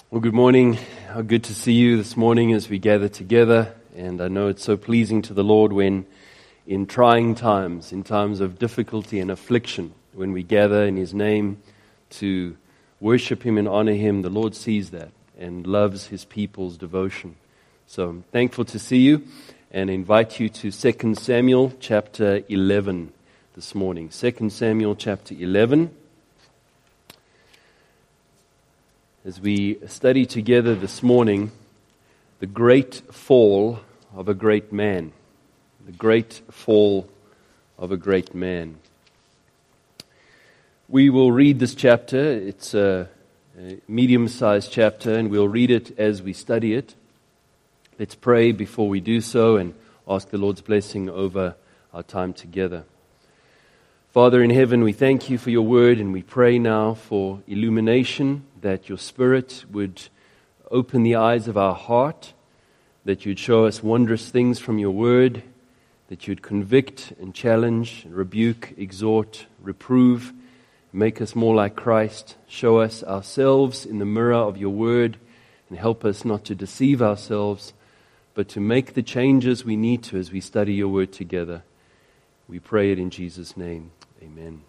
Well, good morning. How good to see you this morning as we gather together. And I know it's so pleasing to the Lord when in trying times, in times of difficulty and affliction, when we gather in His name to worship Him and honor Him, the Lord sees that and loves His people's devotion. So I'm thankful to see you and invite you to 2 Samuel chapter 11 this morning. 2 Samuel chapter 11. As we study together this morning, the great fall of a great man. The great fall of a great man. We will read this chapter. It's a medium-sized chapter, and we'll read it as we study it. Let's pray before we do so and ask the Lord's blessing over our time together. Father in heaven, we thank you for your word, and we pray now for illumination, that your Spirit would open the eyes of our heart, that you'd show us wondrous things from your word, that you'd convict and challenge, and rebuke, exhort, reprove, make us more like Christ, show us ourselves in the mirror of your word, and help us not to deceive ourselves, but to make the changes we need to as we study your word together. We pray it in Jesus' name. Amen.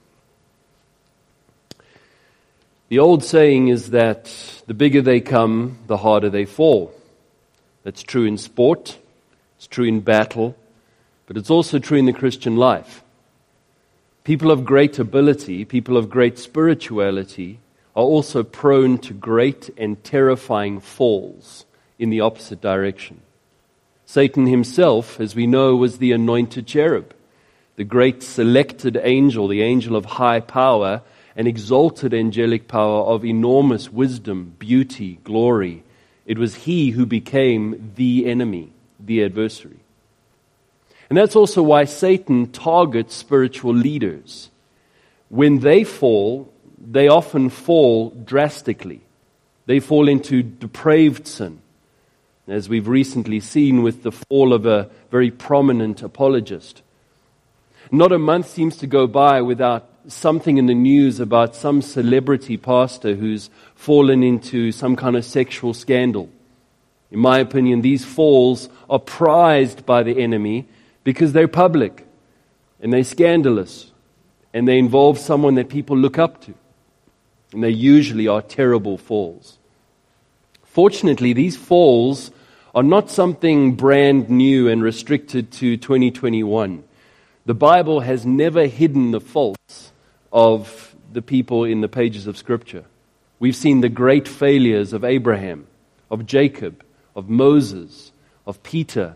The old saying is that the bigger they come, the harder they fall. That's true in sport, it's true in battle, but it's also true in the Christian life. People of great ability, people of great spirituality, are also prone to great and terrifying falls in the opposite direction. Satan himself, as we know, was the anointed cherub, the great selected angel, the angel of high power, an exalted angelic power of enormous wisdom, beauty, glory. It was he who became the enemy, the adversary. And that's also why Satan targets spiritual leaders. When they fall, they often fall drastically. They fall into depraved sin, as we've recently seen with the fall of a very prominent apologist. Not a month seems to go by without something in the news about some celebrity pastor who's fallen into some kind of sexual scandal. In my opinion, these falls are prized by the enemy because they're public and they're scandalous and they involve someone that people look up to. And they usually are terrible falls. Fortunately, these falls are not something brand new and restricted to 2021. The Bible has never hidden the faults of the people in the pages of Scripture. We've seen the great failures of Abraham, of Jacob, of Moses, of Peter.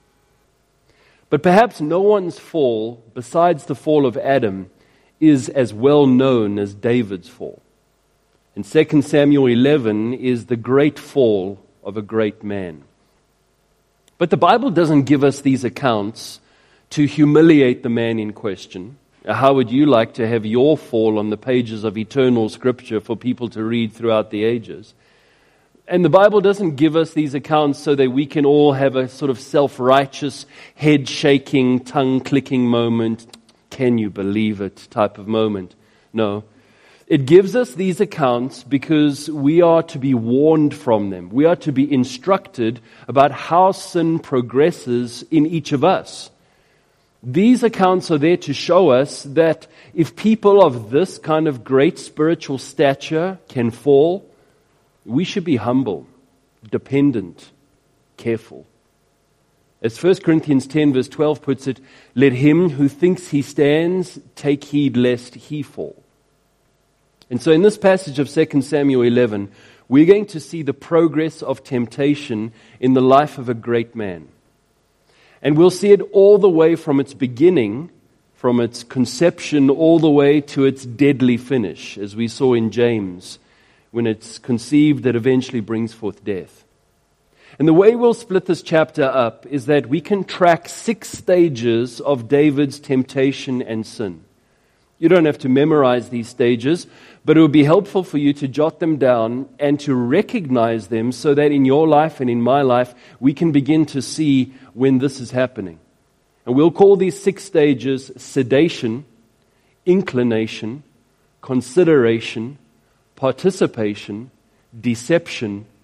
But perhaps no one's fall, besides the fall of Adam, is as well known as David's fall. And 2 Samuel 11 is the great fall of a great man. But the Bible doesn't give us these accounts to humiliate the man in question. How would you like to have your fall on the pages of eternal Scripture for people to read throughout the ages? And the Bible doesn't give us these accounts so that we can all have a sort of self-righteous, head-shaking, tongue-clicking moment, can you believe it type of moment. No. It gives us these accounts because we are to be warned from them. We are to be instructed about how sin progresses in each of us. These accounts are there to show us that if people of this kind of great spiritual stature can fall, we should be humble, dependent, careful. As 1 Corinthians 10 verse 12 puts it, let him who thinks he stands take heed lest he fall. And so in this passage of 2 Samuel 11, we're going to see the progress of temptation in the life of a great man. And we'll see it all the way from its beginning, from its conception, all the way to its deadly finish, as we saw in James, when it's conceived that eventually brings forth death. And the way we'll split this chapter up is that we can track 6 stages of David's temptation and sin. You don't have to memorize these stages, but it would be helpful for you to jot them down and to recognize them so that in your life and in my life, we can begin to see when this is happening. And we'll call these 6 stages sedation, inclination, consideration, participation, deception,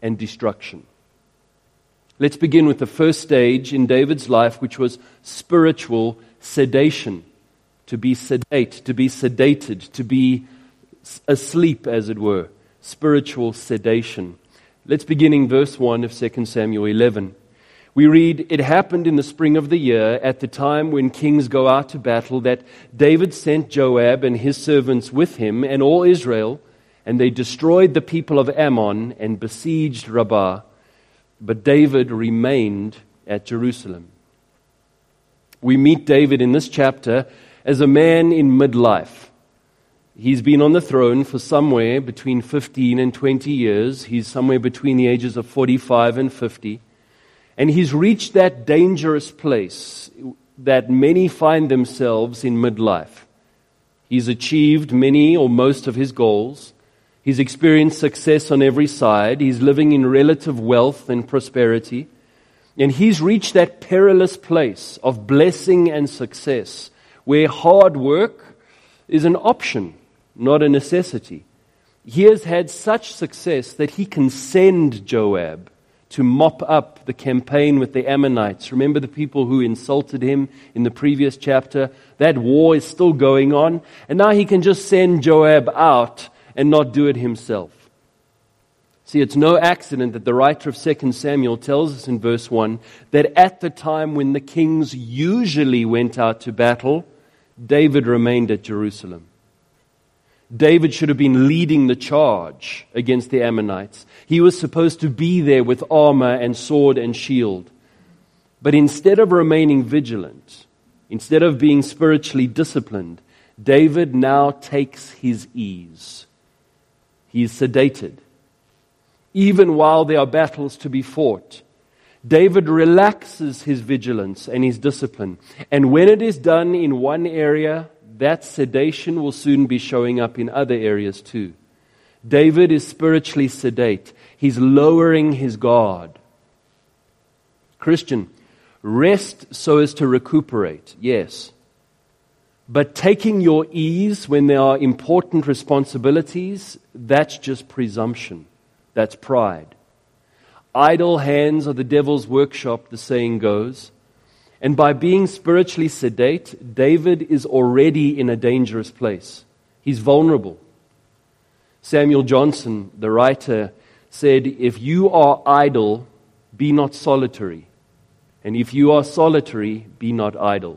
and destruction. Let's begin with the first stage in David's life, which was spiritual sedation. To be sedate, to be sedated, to be asleep, as it were. Spiritual sedation. Let's begin in verse 1 of 2 Samuel 11. We read, "It happened in the spring of the year, at the time when kings go out to battle, that David sent Joab and his servants with him and all Israel, and they destroyed the people of Ammon and besieged Rabbah. But David remained at Jerusalem." We meet David in this chapter as a man in midlife. He's been on the throne for somewhere between 15 and 20 years. He's somewhere between the ages of 45 and 50. And he's reached that dangerous place that many find themselves in midlife. He's achieved many or most of his goals. He's experienced success on every side. He's living in relative wealth and prosperity. And he's reached that perilous place of blessing and success where hard work is an option, not a necessity. He has had such success that he can send Joab to mop up the campaign with the Ammonites. Remember the people who insulted him in the previous chapter? That war is still going on. And now he can just send Joab out and not do it himself. See, it's no accident that the writer of 2 Samuel tells us in verse 1 that at the time when the kings usually went out to battle, David remained at Jerusalem. David should have been leading the charge against the Ammonites. He was supposed to be there with armor and sword and shield. But instead of remaining vigilant, instead of being spiritually disciplined, David now takes his ease. He is sedated. Even while there are battles to be fought, David relaxes his vigilance and his discipline. And when it is done in one area, that sedation will soon be showing up in other areas too. David is spiritually sedate. He's lowering his guard. Christian, rest so as to recuperate, yes. But taking your ease when there are important responsibilities, that's just presumption. That's pride. Idle hands are the devil's workshop, the saying goes. And by being spiritually sedate, David is already in a dangerous place. He's vulnerable. Samuel Johnson, the writer, said, "If you are idle, be not solitary. And if you are solitary, be not idle."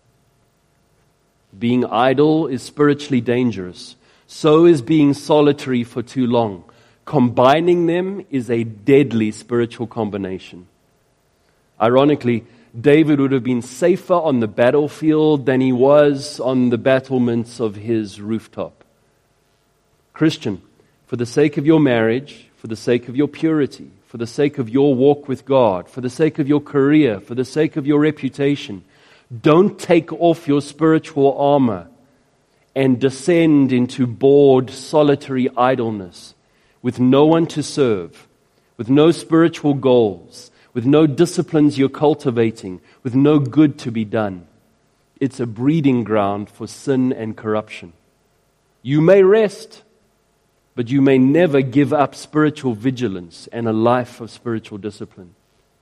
Being idle is spiritually dangerous. So is being solitary for too long. Combining them is a deadly spiritual combination. Ironically, David would have been safer on the battlefield than he was on the battlements of his rooftop. Christian, for the sake of your marriage, for the sake of your purity, for the sake of your walk with God, for the sake of your career, for the sake of your reputation, don't take off your spiritual armor and descend into bored, solitary idleness with no one to serve, with no spiritual goals, with no disciplines you're cultivating, with no good to be done. It's a breeding ground for sin and corruption. You may rest, but you may never give up spiritual vigilance and a life of spiritual discipline.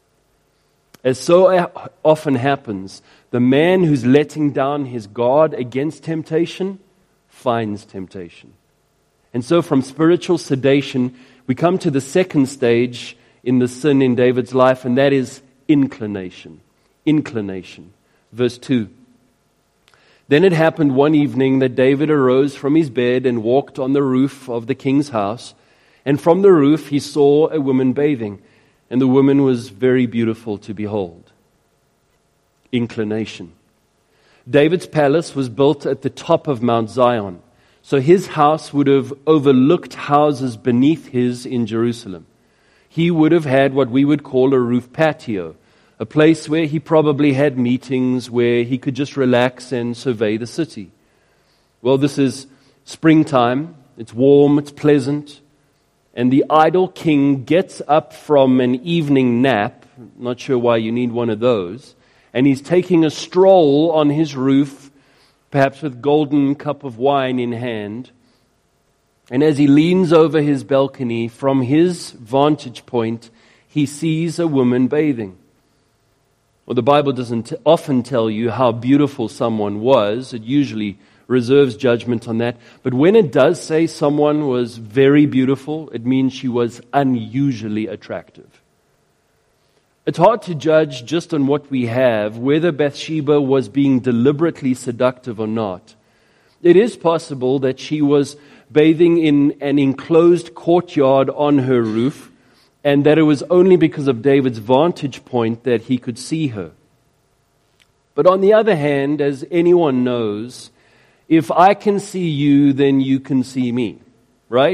As so often happens, the man who's letting down his guard against temptation finds temptation. And so from spiritual sedation, we come to the second stage in the sin in David's life, and that is inclination. Inclination. Verse 2. Then it happened one evening that David arose from his bed and walked on the roof of the king's house, and from the roof he saw a woman bathing, and the woman was very beautiful to behold. Inclination. David's palace was built at the top of Mount Zion, so his house would have overlooked houses beneath his in Jerusalem. He would have had what we would call a roof patio, a place where he probably had meetings, where he could just relax and survey the city. Well, this is springtime, it's warm, it's pleasant, and the idle king gets up from an evening nap, not sure why you need one of those, and he's taking a stroll on his roof, perhaps with golden cup of wine in hand. And as he leans over his balcony, from his vantage point, he sees a woman bathing. Well, the Bible doesn't often tell you how beautiful someone was. It usually reserves judgment on that. But when it does say someone was very beautiful, it means she was unusually attractive. It's hard to judge just on what we have whether Bathsheba was being deliberately seductive or not. It is possible that she was bathing in an enclosed courtyard on her roof, and that it was only because of David's vantage point that he could see her. But on the other hand, as anyone knows, if I can see you, then you can see me, right?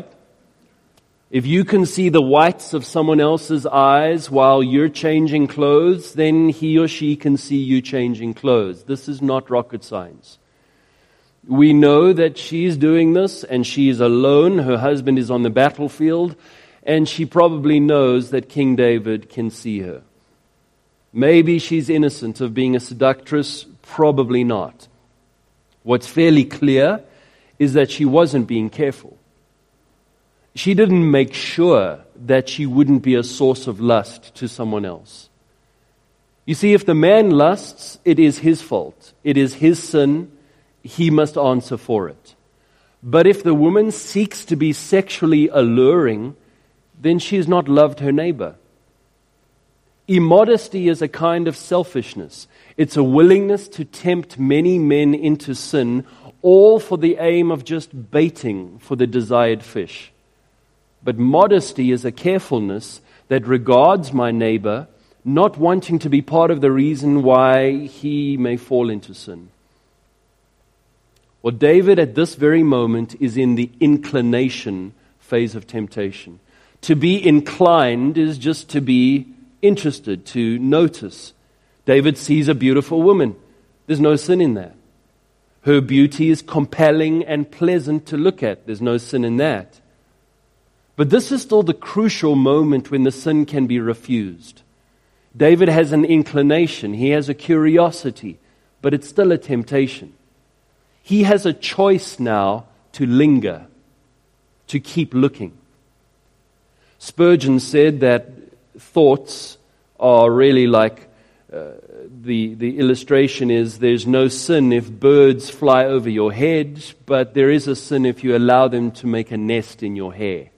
If you can see the whites of someone else's eyes while you're changing clothes, then he or she can see you changing clothes. This is not rocket science. We know that she's doing this and she is alone. Her husband is on the battlefield, and she probably knows that King David can see her. Maybe she's innocent of being a seductress, probably not. What's fairly clear is that she wasn't being careful. She didn't make sure that she wouldn't be a source of lust to someone else. You see, if the man lusts, it is his fault. It is his sin. He must answer for it. But if the woman seeks to be sexually alluring, then she has not loved her neighbor. Immodesty is a kind of selfishness. It's a willingness to tempt many men into sin, all for the aim of just baiting for the desired fish. But modesty is a carefulness that regards my neighbor, not wanting to be part of the reason why he may fall into sin. Well, David at this very moment is in the inclination phase of temptation. To be inclined is just to be interested, to notice. David sees a beautiful woman. There's no sin in that. Her beauty is compelling and pleasant to look at. There's no sin in that. But this is still the crucial moment when the sin can be refused. David has an inclination. He has a curiosity, but it's still a temptation. He has a choice now to linger, to keep looking. Spurgeon said that thoughts are really like, the illustration is there's no sin if birds fly over your head, but there is a sin if you allow them to make a nest in your hair.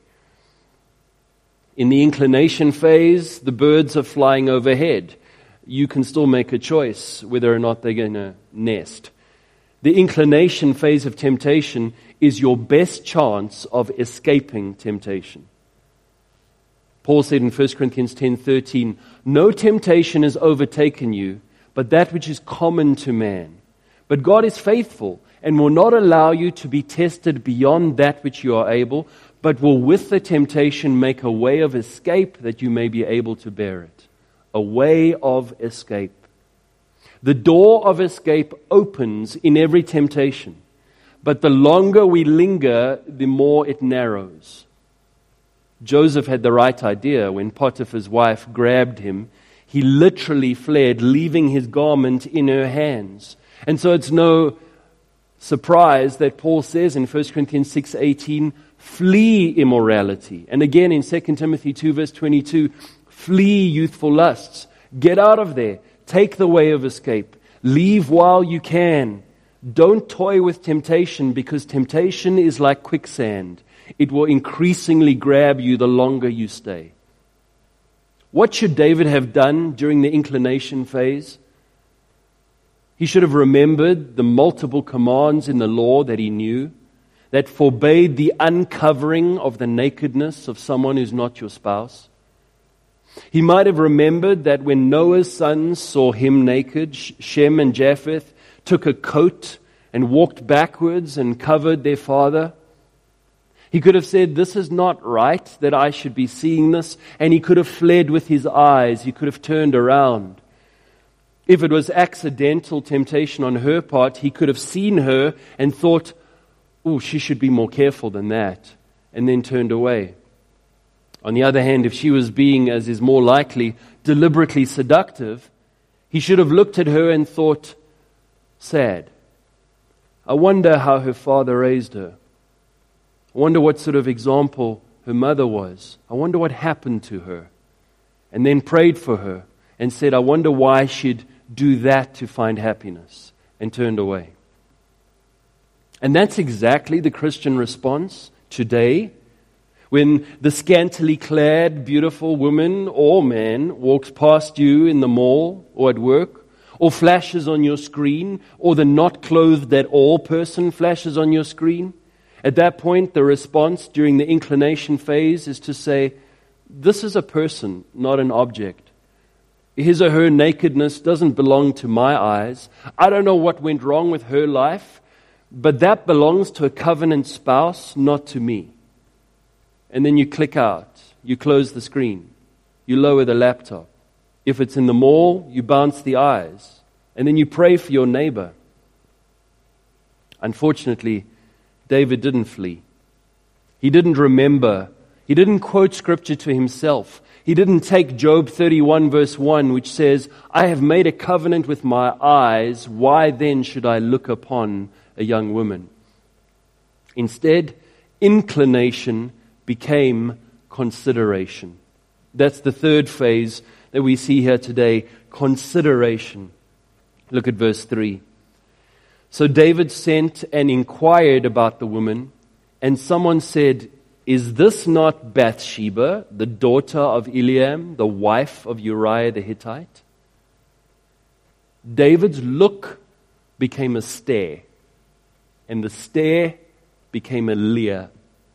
In the inclination phase, the birds are flying overhead. You can still make a choice whether or not they're going to nest. The inclination phase of temptation is your best chance of escaping temptation. Paul said in 1 Corinthians 10:13, "No temptation has overtaken you, but that which is common to man. But God is faithful and will not allow you to be tested beyond that which you are able, but will with the temptation make a way of escape that you may be able to bear it." A way of escape. The door of escape opens in every temptation, but the longer we linger, the more it narrows. Joseph had the right idea. When Potiphar's wife grabbed him, he literally fled, leaving his garment in her hands. And so it's no surprise that Paul says in 1 Corinthians 6:18, "Flee immorality." And again in 2 Timothy 2 verse 22, "Flee youthful lusts." Get out of there. Take the way of escape. Leave while you can. Don't toy with temptation, because temptation is like quicksand. It will increasingly grab you the longer you stay. What should David have done during the inclination phase? He should have remembered the multiple commands in the law that he knew that forbade the uncovering of the nakedness of someone who's not your spouse. He might have remembered that when Noah's sons saw him naked, Shem and Japheth took a coat and walked backwards and covered their father. He could have said, "This is not right that I should be seeing this," and he could have fled with his eyes. He could have turned around. If it was accidental temptation on her part, he could have seen her and thought, "Oh, she should be more careful than that," and then turned away. On the other hand, if she was being, as is more likely, deliberately seductive, he should have looked at her and thought, "Sad. I wonder how her father raised her." I wonder what sort of example her mother was. I wonder what happened to her. And then prayed for her and said, I wonder why she'd do that to find happiness, and turned away. And that's exactly the Christian response today. When the scantily clad, beautiful woman or man walks past you in the mall or at work, or flashes on your screen, or the not clothed at all person flashes on your screen, at that point the response during the inclination phase is to say, this is a person, not an object. His or her nakedness doesn't belong to my eyes. I don't know what went wrong with her life, but that belongs to a covenant spouse, not to me. And then you click out, you close the screen, you lower the laptop. If it's in the mall, you bounce the eyes, and then you pray for your neighbor. Unfortunately, David didn't flee. He didn't remember. He didn't quote scripture to himself. He didn't take Job 31 verse 1, which says, I have made a covenant with my eyes. Why then should I look upon a young woman? Instead, inclination became consideration. That's the third phase that we see here today, consideration. Look at verse 3. So David sent and inquired about the woman, and someone said, is this not Bathsheba, the daughter of Eliam, the wife of Uriah the Hittite? David's look became a stare, and the stare became a leer.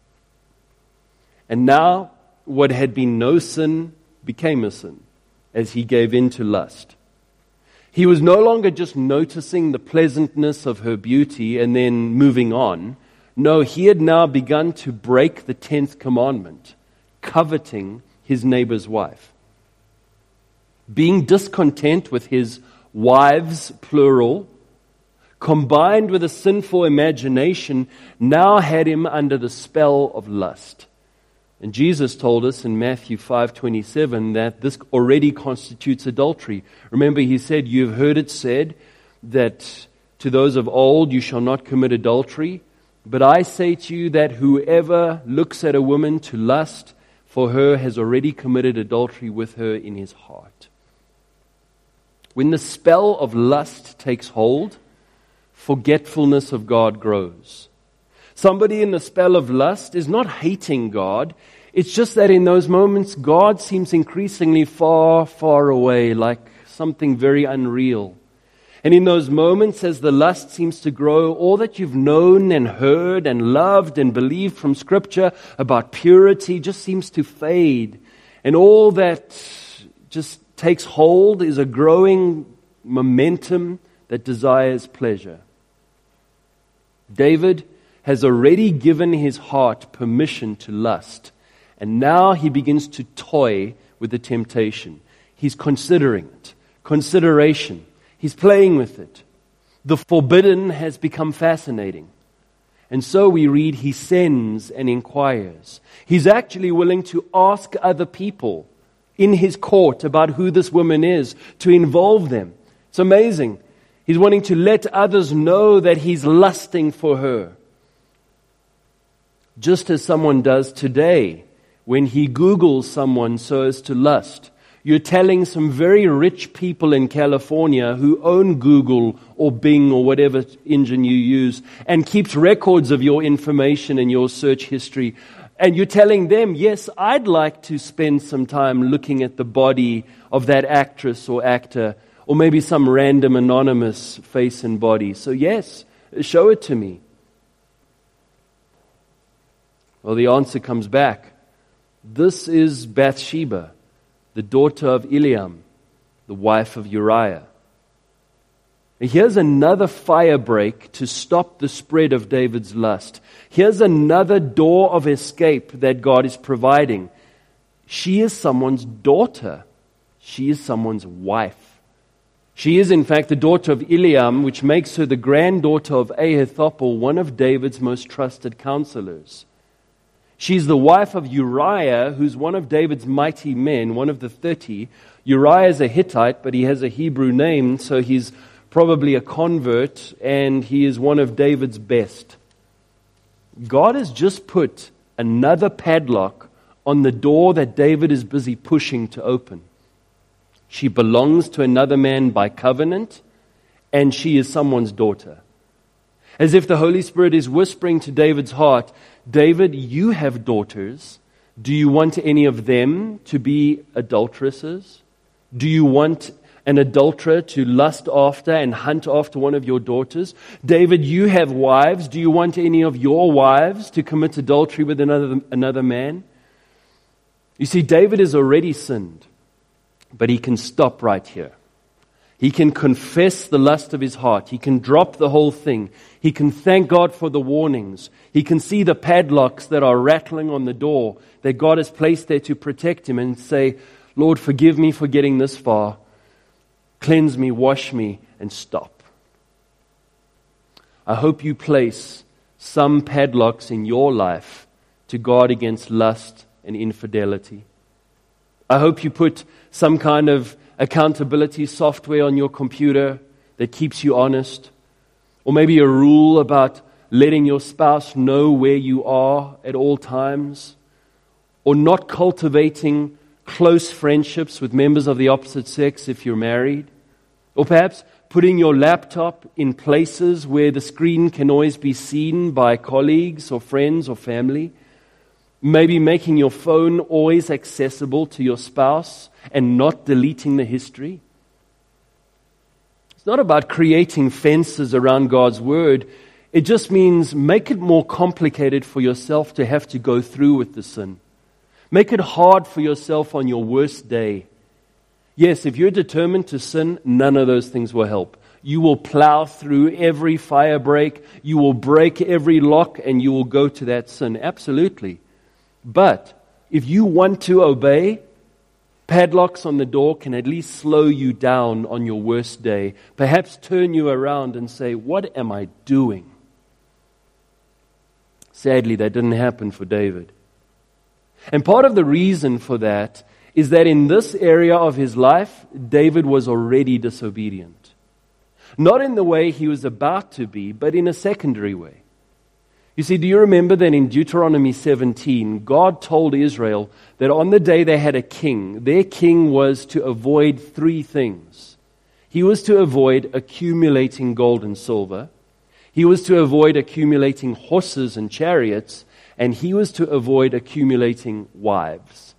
And now, what had been no sin became a sin, as he gave in to lust. He was no longer just noticing the pleasantness of her beauty and then moving on. No, he had now begun to break the 10th commandment, coveting his neighbor's wife. Being discontent with his wives, plural, combined with a sinful imagination, now had him under the spell of lust. And Jesus told us in Matthew 5:27 that this already constitutes adultery. Remember, he said, you've heard it said that to those of old you shall not commit adultery. But I say to you that whoever looks at a woman to lust for her has already committed adultery with her in his heart. When the spell of lust takes hold, forgetfulness of God grows. Somebody in the spell of lust is not hating God. It's just that in those moments, God seems increasingly far, far away, like something very unreal. And in those moments, as the lust seems to grow, all that you've known and heard and loved and believed from Scripture about purity just seems to fade. And all that just takes hold is a growing momentum that desires pleasure. David has already given his heart permission to lust, and now he begins to toy with the temptation. He's considering it. Consideration. He's playing with it. The forbidden has become fascinating. And so we read, he sends and inquires. He's actually willing to ask other people in his court about who this woman is, to involve them. It's amazing. He's wanting to let others know that he's lusting for her. Just as someone does today when he Googles someone so as to lust. You're telling some very rich people in California who own Google or Bing or whatever engine you use and keeps records of your information and your search history. And you're telling them, yes, I'd like to spend some time looking at the body of that actress or actor, or maybe some random anonymous face and body. So yes, show it to me. Well, the answer comes back. This is Bathsheba, the daughter of Eliam, the wife of Uriah. And here's another fire break to stop the spread of David's lust. Here's another door of escape that God is providing. She is someone's daughter. She is someone's wife. She is, in fact, the daughter of Eliam, which makes her the granddaughter of Ahithophel, one of David's most trusted counselors. She's the wife of Uriah, who's one of David's mighty men, one of the 30. Uriah is a Hittite, but he has a Hebrew name, so he's probably a convert, and he is one of David's best. God has just put another padlock on the door that David is busy pushing to open. She belongs to another man by covenant, and she is someone's daughter. As if the Holy Spirit is whispering to David's heart, David, you have daughters. Do you want any of them to be adulteresses? Do you want an adulterer to lust after and hunt after one of your daughters? David, you have wives. Do you want any of your wives to commit adultery with another man? You see, David has already sinned, but he can stop right here. He can confess the lust of his heart. He can drop the whole thing. He can thank God for the warnings. He can see the padlocks that are rattling on the door that God has placed there to protect him and say, Lord, forgive me for getting this far. Cleanse me, wash me, and stop. I hope you place some padlocks in your life to guard against lust and infidelity. I hope you put some kind of accountability software on your computer that keeps you honest. Or maybe a rule about letting your spouse know where you are at all times. Or not cultivating close friendships with members of the opposite sex if you're married. Or perhaps putting your laptop in places where the screen can always be seen by colleagues or friends or family. Maybe making your phone always accessible to your spouse and not deleting the history. It's not about creating fences around God's word. It just means make it more complicated for yourself to have to go through with the sin. Make it hard for yourself on your worst day. Yes, if you're determined to sin, none of those things will help. You will plow through every fire break. You will break every lock and you will go to that sin. Absolutely. But if you want to obey, padlocks on the door can at least slow you down on your worst day. Perhaps turn you around and say, what am I doing? Sadly, that didn't happen for David. And part of the reason for that is that in this area of his life, David was already disobedient. Not in the way he was about to be, but in a secondary way. You see, do you remember that in Deuteronomy 17, God told Israel that on the day they had a king, their king was to avoid three things. He was to avoid accumulating gold and silver. He was to avoid accumulating horses and chariots. And he was to avoid accumulating wives.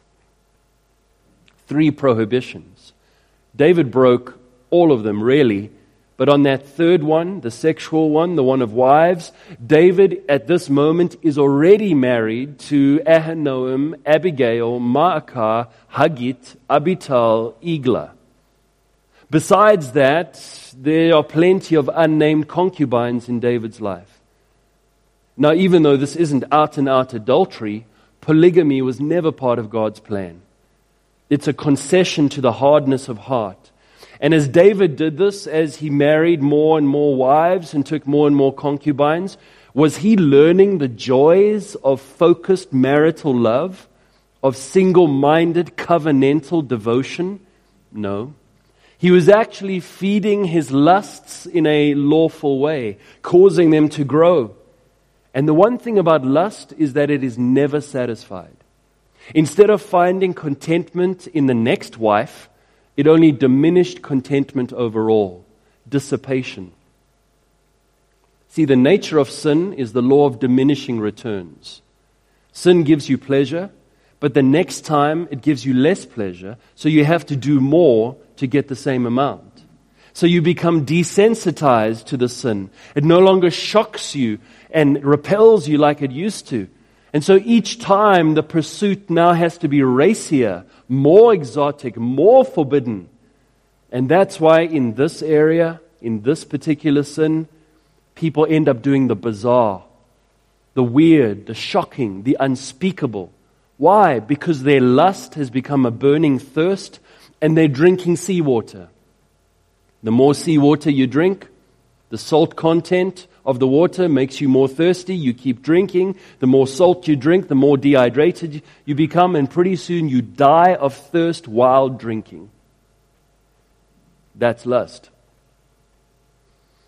3 prohibitions. David broke all of them, really. But on that third one, the sexual one, the one of wives, David at this moment is already married to Ahinoam, Abigail, Maacah, Haggith, Abital, Eglah. Besides that, there are plenty of unnamed concubines in David's life. Now, even though this isn't out-and-out adultery, polygamy was never part of God's plan. It's a concession to the hardness of heart. And as David did this, as he married more and more wives and took more and more concubines, was he learning the joys of focused marital love, of single-minded covenantal devotion? No. He was actually feeding his lusts in a lawful way, causing them to grow. And the one thing about lust is that it is never satisfied. Instead of finding contentment in the next wife, it only diminished contentment overall, dissipation. See, the nature of sin is the law of diminishing returns. Sin gives you pleasure, but the next time it gives you less pleasure, so you have to do more to get the same amount. So you become desensitized to the sin. It no longer shocks you and repels you like it used to. And so each time the pursuit now has to be racier, more exotic, more forbidden. And that's why in this area, in this particular sin, people end up doing the bizarre, the weird, the shocking, the unspeakable. Why? Because their lust has become a burning thirst and they're drinking seawater. The more seawater you drink, the salt content of the water makes you more thirsty. You keep drinking. The more salt you drink, the more dehydrated you become, and pretty soon you die of thirst while drinking. That's lust.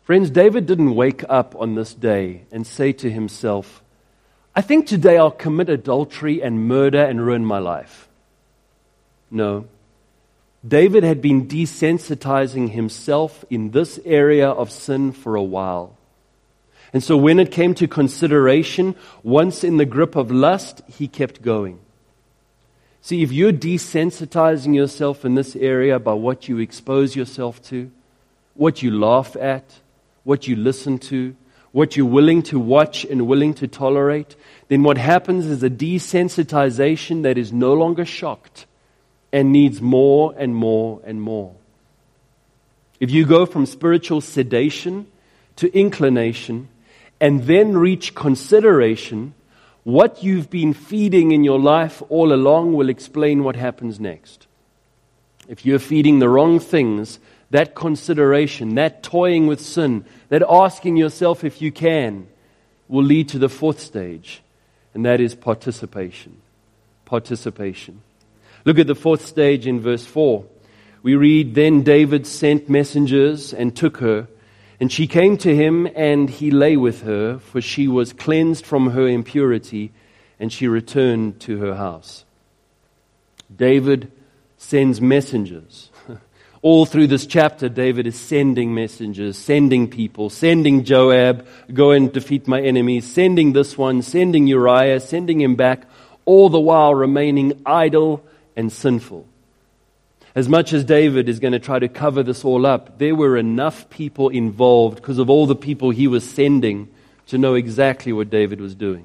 Friends, David didn't wake up on this day and say to himself, I think today I'll commit adultery and murder and ruin my life. No. David had been desensitizing himself in this area of sin for a while. And so when it came to consideration, once in the grip of lust, he kept going. See, if you're desensitizing yourself in this area by what you expose yourself to, what you laugh at, what you listen to, what you're willing to watch and willing to tolerate, then what happens is a desensitization that is no longer shocked and needs more and more and more. If you go from spiritual sedation to inclination and then reach consideration, what you've been feeding in your life all along will explain what happens next. If you're feeding the wrong things, that consideration, that toying with sin, that asking yourself if you can, will lead to the fourth stage, and that is participation. Participation. Look at the fourth stage in verse 4. We read, Then David sent messengers and took her, and she came to him, and he lay with her, for she was cleansed from her impurity, and she returned to her house. David sends messengers. All through this chapter, David is sending messengers, sending people, sending Joab, go and defeat my enemies, sending this one, sending Uriah, sending him back, all the while remaining idle and sinful. As much as David is going to try to cover this all up, there were enough people involved because of all the people he was sending to know exactly what David was doing.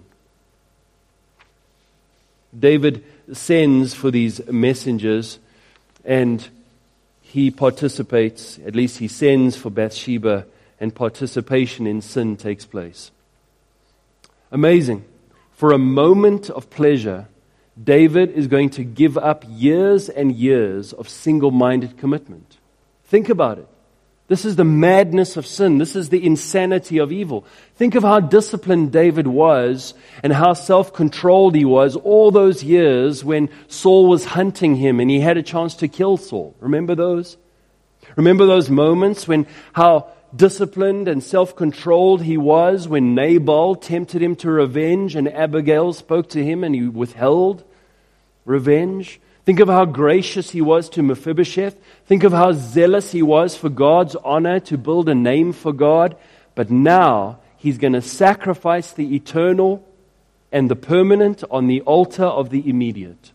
David sends for these messengers and he participates, at least he sends for Bathsheba, and participation in sin takes place. Amazing. For a moment of pleasure, David is going to give up years and years of single-minded commitment. Think about it. This is the madness of sin. This is the insanity of evil. Think of how disciplined David was and how self-controlled he was all those years when Saul was hunting him and he had a chance to kill Saul. Remember those? Remember those moments when how disciplined and self-controlled he was when Nabal tempted him to revenge and Abigail spoke to him and he withheld revenge? Think of how gracious he was to Mephibosheth. Think of how zealous he was for God's honor to build a name for God. But now he's going to sacrifice the eternal and the permanent on the altar of the immediate.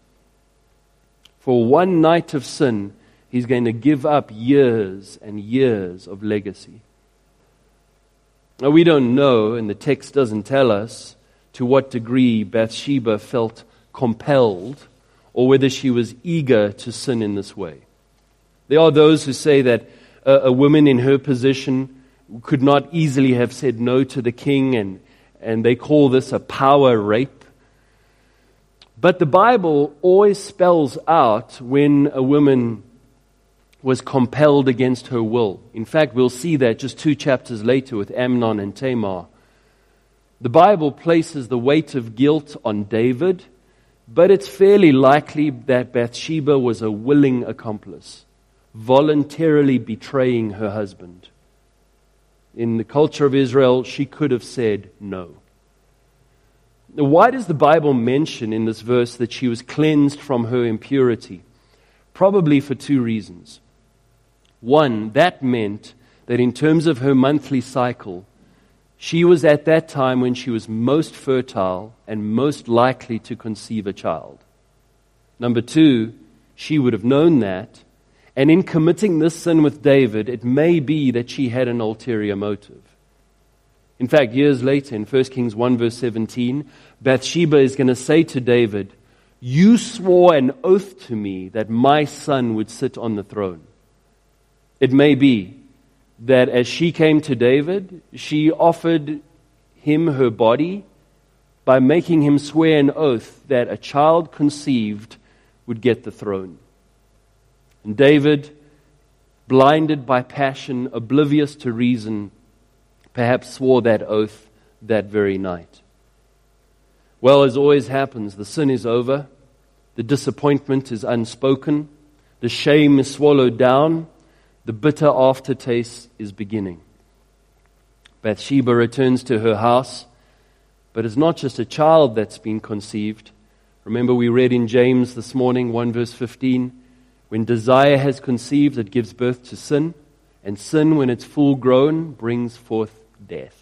For one night of sin, he's going to give up years and years of legacy. Now we don't know, and the text doesn't tell us, to what degree Bathsheba felt compelled or whether she was eager to sin in this way. There are those who say that a woman in her position could not easily have said no to the king, and they call this a power rape. But the Bible always spells out when a woman was compelled against her will. In fact, we'll see that just 2 chapters later with Amnon and Tamar. The Bible places the weight of guilt on David, but it's fairly likely that Bathsheba was a willing accomplice, voluntarily betraying her husband. In the culture of Israel, she could have said no. Now, why does the Bible mention in this verse that she was cleansed from her impurity? Probably for 2 reasons. One, that meant that in terms of her monthly cycle, she was at that time when she was most fertile and most likely to conceive a child. Number 2, she would have known that, and in committing this sin with David, it may be that she had an ulterior motive. In fact, years later, in 1 Kings 1 verse 17, Bathsheba is going to say to David, "You swore an oath to me that my son would sit on the throne." It may be that as she came to David, she offered him her body by making him swear an oath that a child conceived would get the throne. And David, blinded by passion, oblivious to reason, perhaps swore that oath that very night. Well, as always happens, the sin is over, the disappointment is unspoken, the shame is swallowed down, the bitter aftertaste is beginning. Bathsheba returns to her house, but it's not just a child that's been conceived. Remember, we read in James this morning, 1 verse 15, when desire has conceived, it gives birth to sin, and sin, when it's full grown, brings forth death.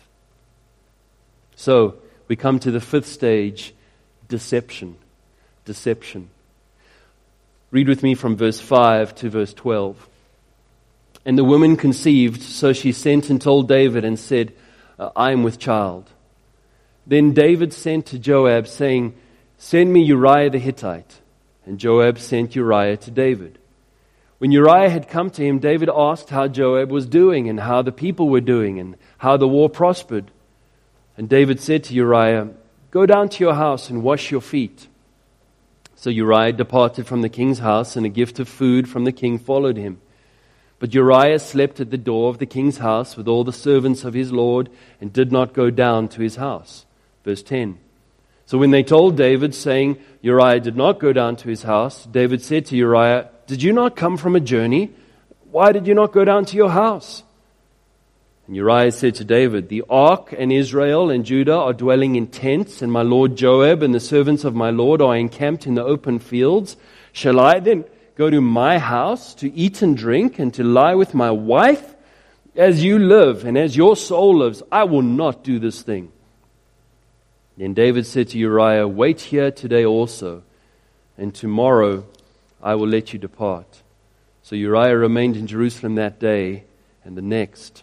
So, we come to the fifth stage, deception. Deception. Read with me from verse 5 to verse 12. And the woman conceived, so she sent and told David and said, I am with child. Then David sent to Joab, saying, send me Uriah the Hittite. And Joab sent Uriah to David. When Uriah had come to him, David asked how Joab was doing and how the people were doing and how the war prospered. And David said to Uriah, go down to your house and wash your feet. So Uriah departed from the king's house, and a gift of food from the king followed him. But Uriah slept at the door of the king's house with all the servants of his lord, and did not go down to his house. Verse 10. So when they told David, saying, Uriah did not go down to his house, David said to Uriah, did you not come from a journey? Why did you not go down to your house? And Uriah said to David, the ark and Israel and Judah are dwelling in tents, and my lord Joab and the servants of my lord are encamped in the open fields. Shall I then go to my house to eat and drink and to lie with my wife? As you live and as your soul lives, I will not do this thing. Then David said to Uriah, wait here today also, and tomorrow I will let you depart. So Uriah remained in Jerusalem that day and the next.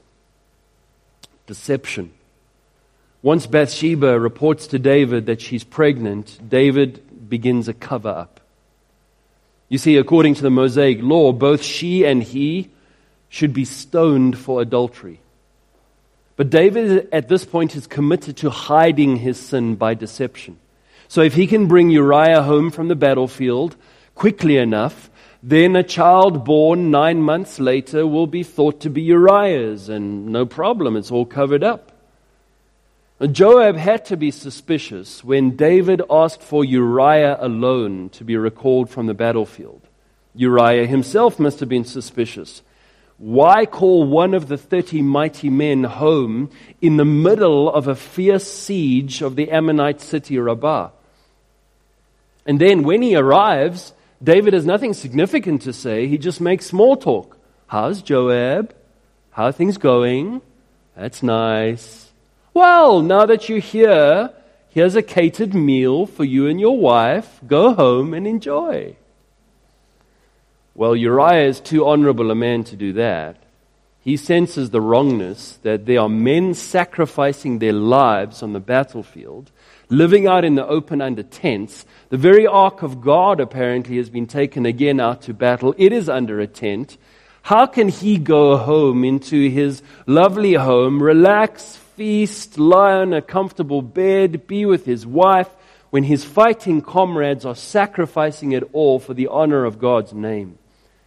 Deception. Once Bathsheba reports to David that she's pregnant, David begins a cover-up. You see, according to the Mosaic law, both she and he should be stoned for adultery. But David at this point is committed to hiding his sin by deception. So if he can bring Uriah home from the battlefield quickly enough, then a child born 9 months later will be thought to be Uriah's, and no problem, it's all covered up. Joab had to be suspicious when David asked for Uriah alone to be recalled from the battlefield. Uriah himself must have been suspicious. Why call one of the 30 mighty men home in the middle of a fierce siege of the Ammonite city Rabbah? And then when he arrives, David has nothing significant to say. He just makes small talk. How's Joab? How are things going? That's nice. Well, now that you're here, here's a catered meal for you and your wife. Go home and enjoy. Well, Uriah is too honorable a man to do that. He senses the wrongness that there are men sacrificing their lives on the battlefield, living out in the open under tents. The very ark of God apparently has been taken again out to battle. It is under a tent. How can he go home into his lovely home, relax, feast, lie on a comfortable bed, be with his wife, when his fighting comrades are sacrificing it all for the honor of God's name?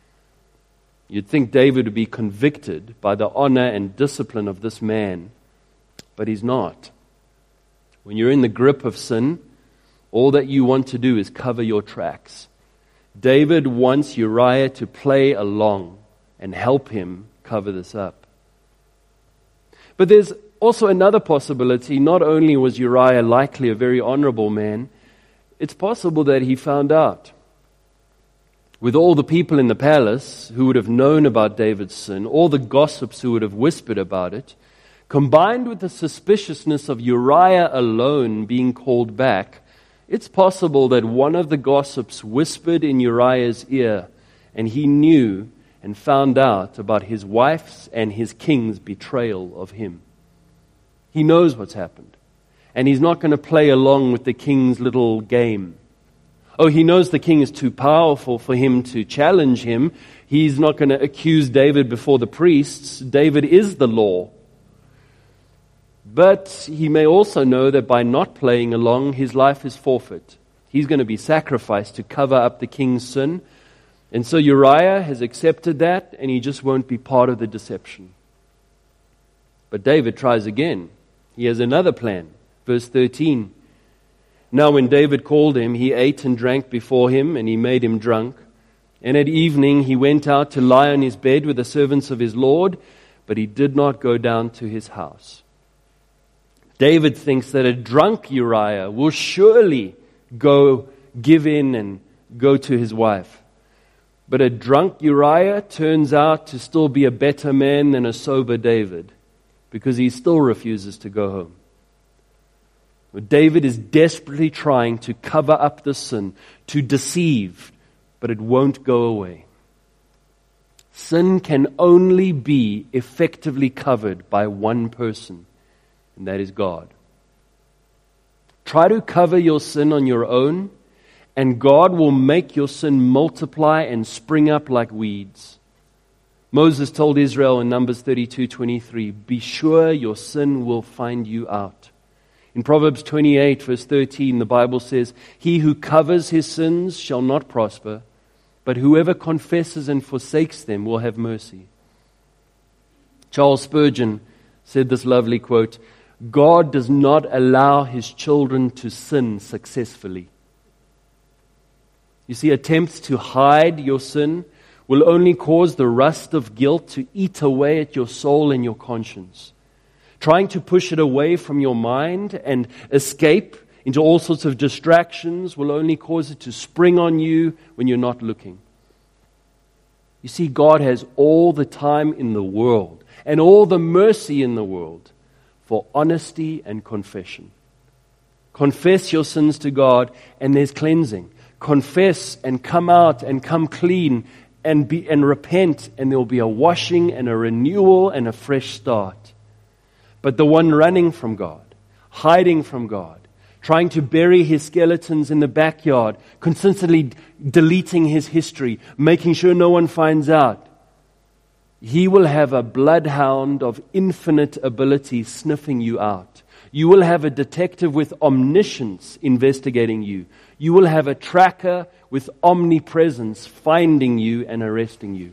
You'd think David would be convicted by the honor and discipline of this man, but he's not. When you're in the grip of sin, all that you want to do is cover your tracks. David wants Uriah to play along and help him cover this up. But there's also another possibility. Not only was Uriah likely a very honorable man, it's possible that he found out. With all the people in the palace who would have known about David's sin, all the gossips who would have whispered about it, combined with the suspiciousness of Uriah alone being called back, it's possible that one of the gossips whispered in Uriah's ear, and he knew and found out about his wife's and his king's betrayal of him. He knows what's happened, and he's not going to play along with the king's little game. Oh, he knows the king is too powerful for him to challenge him. He's not going to accuse David before the priests. David is the law. But he may also know that by not playing along, his life is forfeit. He's going to be sacrificed to cover up the king's sin. And so Uriah has accepted that, and he just won't be part of the deception. But David tries again. He has another plan. Verse 13. Now when David called him, he ate and drank before him, and he made him drunk. And at evening he went out to lie on his bed with the servants of his Lord, but he did not go down to his house. David thinks that a drunk Uriah will surely go give in and go to his wife. But a drunk Uriah turns out to still be a better man than a sober David, because he still refuses to go home. David is desperately trying to cover up the sin, to deceive, but it won't go away. Sin can only be effectively covered by one person, and that is God. Try to cover your sin on your own, and God will make your sin multiply and spring up like weeds. Moses told Israel in Numbers 32:23, "Be sure your sin will find you out." In Proverbs 28, verse 13, the Bible says, "He who covers his sins shall not prosper, but whoever confesses and forsakes them will have mercy." Charles Spurgeon said this lovely quote, "God does not allow his children to sin successfully." You see, attempts to hide your sin will only cause the rust of guilt to eat away at your soul and your conscience. Trying to push it away from your mind and escape into all sorts of distractions will only cause it to spring on you when you're not looking. You see, God has all the time in the world and all the mercy in the world for honesty and confession. Confess your sins to God and there's cleansing. Confess and come out and come clean and repent, and there will be a washing and a renewal and a fresh start. But the one running from God, hiding from God, trying to bury his skeletons in the backyard, consistently deleting his history, making sure no one finds out, he will have a bloodhound of infinite ability sniffing you out. You will have a detective with omniscience investigating you. You will have a tracker with omnipresence finding you and arresting you.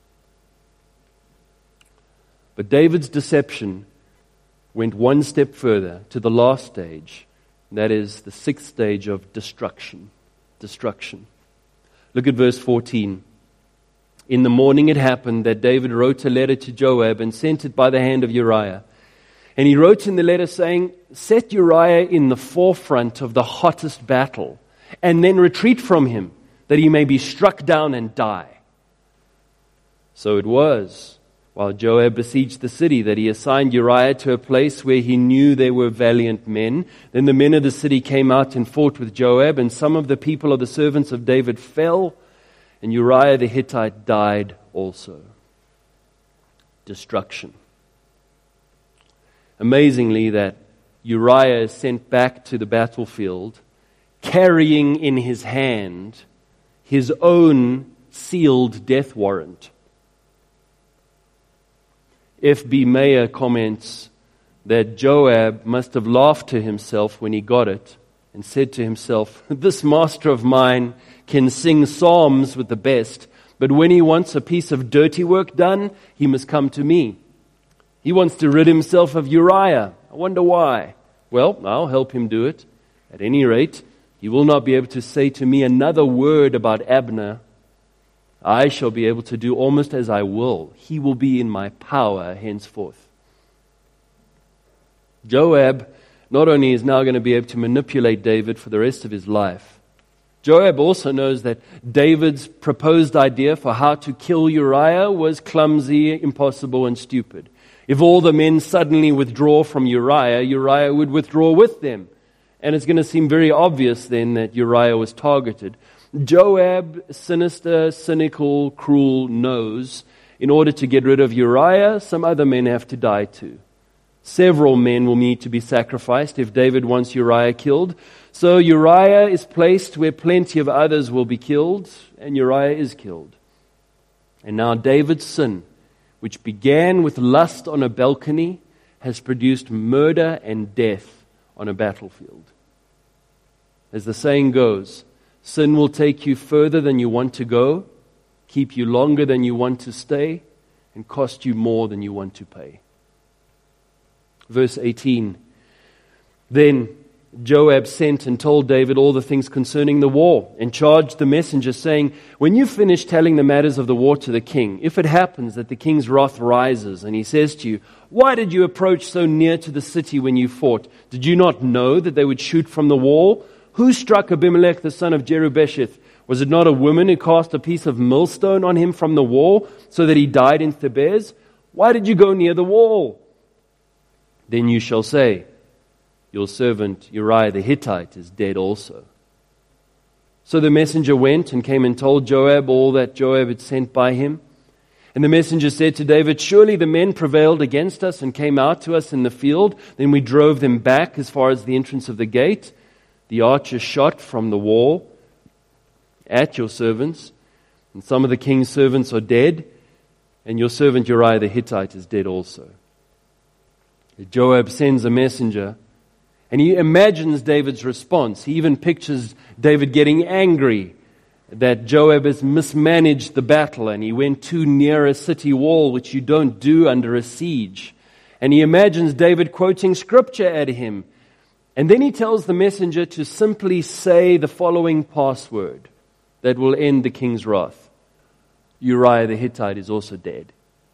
But David's deception went one step further to the last stage. That is the sixth stage of destruction. Destruction. Look at verse 14. In the morning it happened that David wrote a letter to Joab and sent it by the hand of Uriah. And he wrote in the letter saying, "Set Uriah in the forefront of the hottest battle, and then retreat from him, that he may be struck down and die." So it was, while Joab besieged the city, that he assigned Uriah to a place where he knew there were valiant men. Then the men of the city came out and fought with Joab, and some of the people of the servants of David fell, and Uriah the Hittite died also. Destruction. Amazingly, that Uriah is sent back to the battlefield, carrying in his hand his own sealed death warrant. F.B. Mayer comments that Joab must have laughed to himself when he got it and said to himself, "This master of mine can sing psalms with the best, but when he wants a piece of dirty work done, he must come to me. He wants to rid himself of Uriah. I wonder why. Well, I'll help him do it. At any rate, he will not be able to say to me another word about Abner. I shall be able to do almost as I will. He will be in my power henceforth." Joab not only is now going to be able to manipulate David for the rest of his life, Joab also knows that David's proposed idea for how to kill Uriah was clumsy, impossible, and stupid. If all the men suddenly withdraw from Uriah, Uriah would withdraw with them. And it's going to seem very obvious then that Uriah was targeted. Joab, sinister, cynical, cruel, knows in order to get rid of Uriah, some other men have to die too. Several men will need to be sacrificed if David wants Uriah killed. So Uriah is placed where plenty of others will be killed, and Uriah is killed. And now David's sin, which began with lust on a balcony, has produced murder and death on a battlefield. As the saying goes, sin will take you further than you want to go, keep you longer than you want to stay, and cost you more than you want to pay. Verse 18. Then Joab sent and told David all the things concerning the war, and charged the messenger, saying, "When you finish telling the matters of the war to the king, if it happens that the king's wrath rises, and he says to you, 'Why did you approach so near to the city when you fought? Did you not know that they would shoot from the wall? Who struck Abimelech the son of Jerubesheth? Was it not a woman who cast a piece of millstone on him from the wall, so that he died in Thebez? Why did you go near the wall?' Then you shall say, 'Your servant Uriah the Hittite is dead also.'" So the messenger went and came and told Joab all that Joab had sent by him. And the messenger said to David, "Surely the men prevailed against us and came out to us in the field. Then we drove them back as far as the entrance of the gate. The archers shot from the wall at your servants, and some of the king's servants are dead, and your servant Uriah the Hittite is dead also." Joab sends a messenger, and he imagines David's response. He even pictures David getting angry that Joab has mismanaged the battle and he went too near a city wall, which you don't do under a siege. And he imagines David quoting scripture at him. And then he tells the messenger to simply say the following password that will end the king's wrath: "Uriah the Hittite is also dead."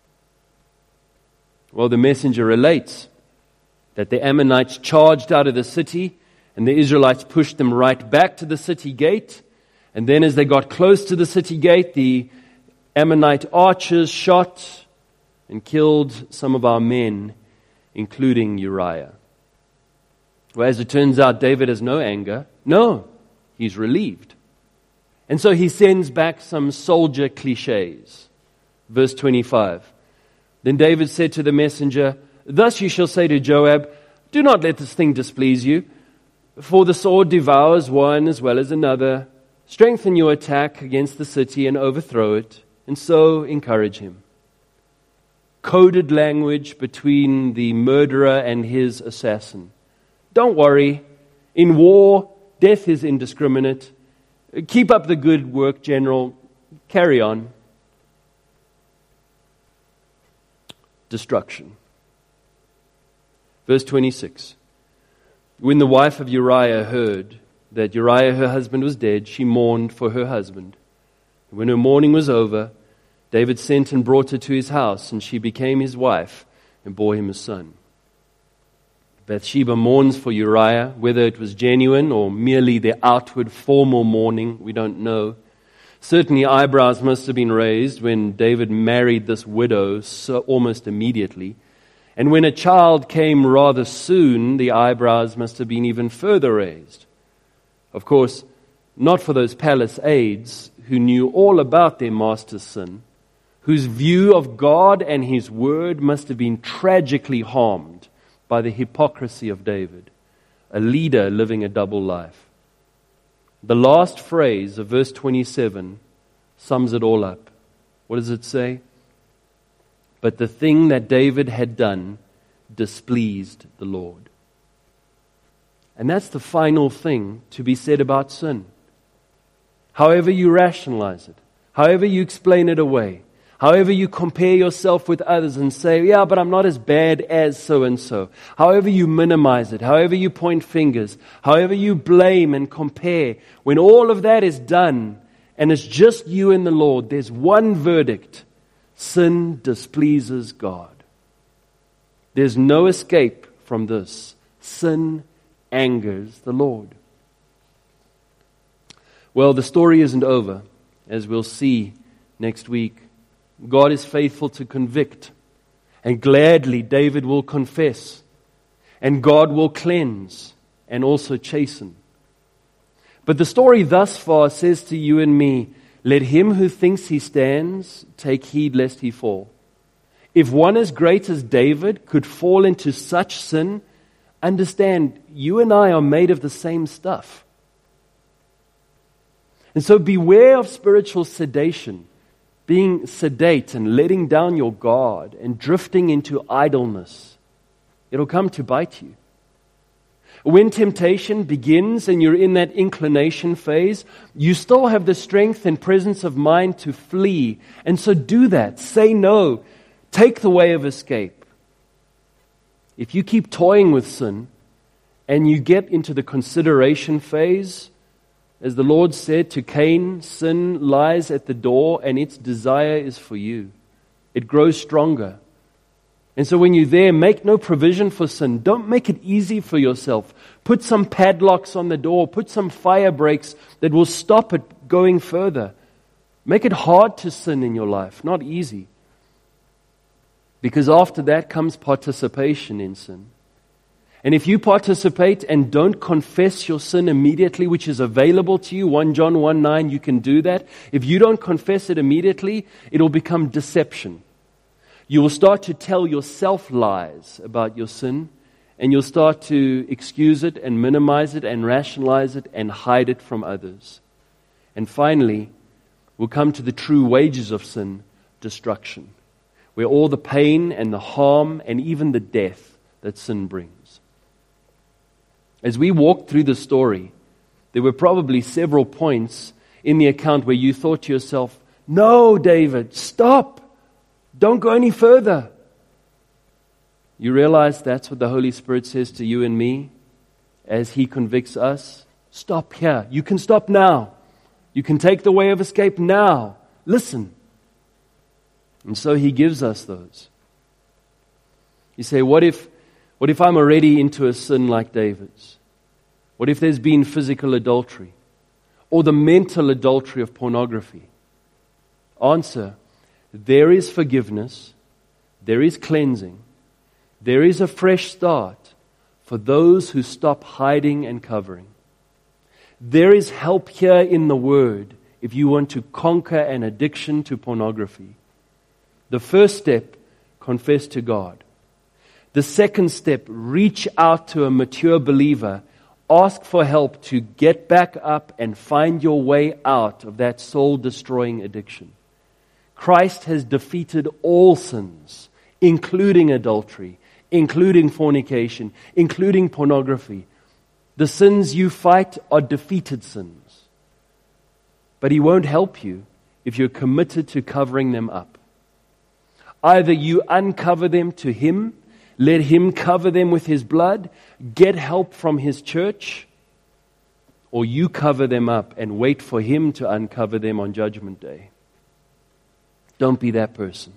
Well, the messenger relates that the Ammonites charged out of the city, and the Israelites pushed them right back to the city gate. And then as they got close to the city gate, the Ammonite archers shot and killed some of our men, including Uriah. Well, as it turns out, David has no anger. No, he's relieved. And so he sends back some soldier cliches. Verse 25. Then David said to the messenger, "Thus you shall say to Joab, 'Do not let this thing displease you, for the sword devours one as well as another. Strengthen your attack against the city and overthrow it, and so encourage him.'" Coded language between the murderer and his assassin. Don't worry. In war, death is indiscriminate. Keep up the good work, General. Carry on. Destruction. Verse 26. When the wife of Uriah heard that Uriah, her husband, was dead, she mourned for her husband. When her mourning was over, David sent and brought her to his house, and she became his wife and bore him a son. Bathsheba mourns for Uriah, whether it was genuine or merely the outward formal mourning, we don't know. Certainly eyebrows must have been raised when David married this widow so almost immediately. And when a child came rather soon, the eyebrows must have been even further raised. Of course, not for those palace aides who knew all about their master's sin, whose view of God and His Word must have been tragically harmed by the hypocrisy of David, a leader living a double life. The last phrase of verse 27 sums it all up. What does it say? But the thing that David had done displeased the Lord. And that's the final thing to be said about sin. However you rationalize it, however you explain it away, however you compare yourself with others and say, "Yeah, but I'm not as bad as so-and-so." However you minimize it, however you point fingers, however you blame and compare, when all of that is done and it's just you and the Lord, there's one verdict: sin displeases God. There's no escape from this. Sin angers the Lord. Well, the story isn't over, as we'll see next week. God is faithful to convict, and gladly David will confess, and God will cleanse and also chasten. But the story thus far says to you and me, let him who thinks he stands take heed lest he fall. If one as great as David could fall into such sin, understand, you and I are made of the same stuff. And so beware of spiritual sedation, being sedate and letting down your guard and drifting into idleness. It'll come to bite you. When temptation begins and you're in that inclination phase, you still have the strength and presence of mind to flee. And so do that. Say no. Take the way of escape. If you keep toying with sin and you get into the consideration phase, as the Lord said to Cain, sin lies at the door and its desire is for you. It grows stronger. And so when you're there, make no provision for sin. Don't make it easy for yourself. Put some padlocks on the door. Put some fire breaks that will stop it going further. Make it hard to sin in your life, not easy. Because after that comes participation in sin. And if you participate and don't confess your sin immediately, which is available to you, 1 John 1:9, you can do that. If you don't confess it immediately, it will become deception. You will start to tell yourself lies about your sin, and you'll start to excuse it and minimize it and rationalize it and hide it from others. And finally, we'll come to the true wages of sin, destruction, where all the pain and the harm and even the death that sin brings. As we walked through the story, there were probably several points in the account where you thought to yourself, "No, David, stop. Don't go any further." You realize that's what the Holy Spirit says to you and me as He convicts us. Stop here. You can stop now. You can take the way of escape now. Listen. And so He gives us those. You say, what if I'm already into a sin like David's? What if there's been physical adultery? Or the mental adultery of pornography? Answer, there is forgiveness, there is cleansing, there is a fresh start for those who stop hiding and covering. There is help here in the Word if you want to conquer an addiction to pornography. The first step, confess to God. The second step, reach out to a mature believer. Ask for help to get back up and find your way out of that soul-destroying addiction. Christ has defeated all sins, including adultery, including fornication, including pornography. The sins you fight are defeated sins. But He won't help you if you're committed to covering them up. Either you uncover them to Him, let Him cover them with His blood, get help from His church, or you cover them up and wait for Him to uncover them on Judgment Day. Don't be that person.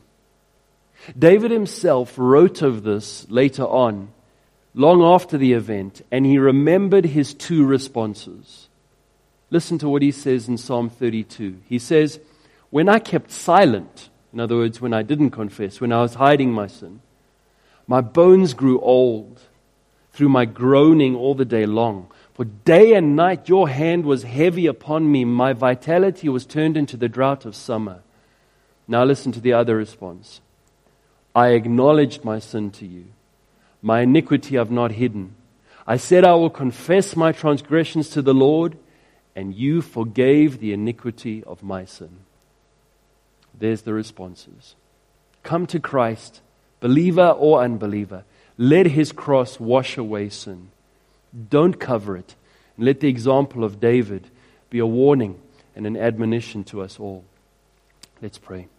David himself wrote of this later on, long after the event, and he remembered his two responses. Listen to what he says in Psalm 32. He says, "When I kept silent," in other words, when I didn't confess, when I was hiding my sin, "my bones grew old through my groaning all the day long. For day and night your hand was heavy upon me. My vitality was turned into the drought of summer." Now listen to the other response. "I acknowledged my sin to you. My iniquity I've not hidden. I said I will confess my transgressions to the Lord, and you forgave the iniquity of my sin." There's the responses. Come to Christ, believer or unbeliever. Let His cross wash away sin. Don't cover it. And let the example of David be a warning and an admonition to us all. Let's pray.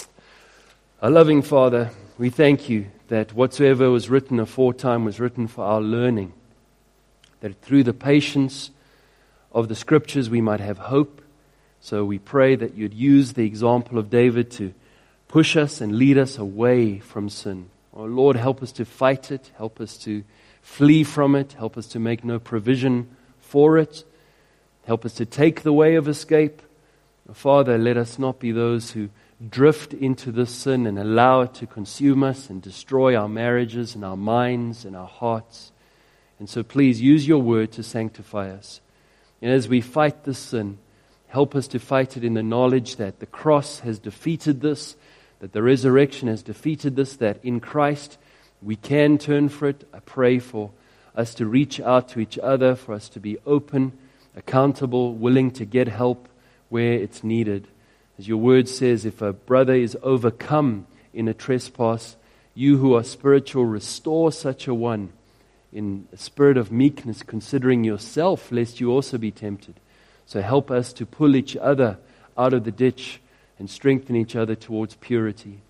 Our loving Father, we thank You that whatsoever was written aforetime was written for our learning. That through the patience of the Scriptures we might have hope. So we pray that You'd use the example of David to push us and lead us away from sin. Oh Lord, help us to fight it. Help us to flee from it. Help us to make no provision for it. Help us to take the way of escape. Father, let us not be those who drift into this sin and allow it to consume us and destroy our marriages and our minds and our hearts. And so please use Your word to sanctify us. And as we fight this sin, help us to fight it in the knowledge that the cross has defeated this, that the resurrection has defeated this, that in Christ we can turn for it. I pray for us to reach out to each other, for us to be open, accountable, willing to get help where it's needed. As Your word says, if a brother is overcome in a trespass, You who are spiritual, restore such a one in a spirit of meekness, considering yourself, lest you also be tempted. So help us to pull each other out of the ditch and strengthen each other towards purity.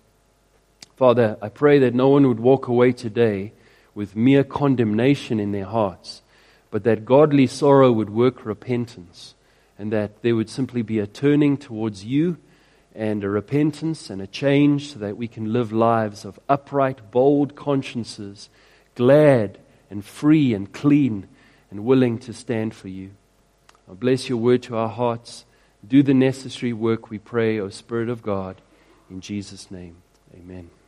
Father, I pray that no one would walk away today with mere condemnation in their hearts, but that godly sorrow would work repentance, and that there would simply be a turning towards you and a repentance and a change so that we can live lives of upright, bold consciences, glad and free and clean and willing to stand for you. I bless your word to our hearts. Do the necessary work, we pray, O Spirit of God. In Jesus' name, amen.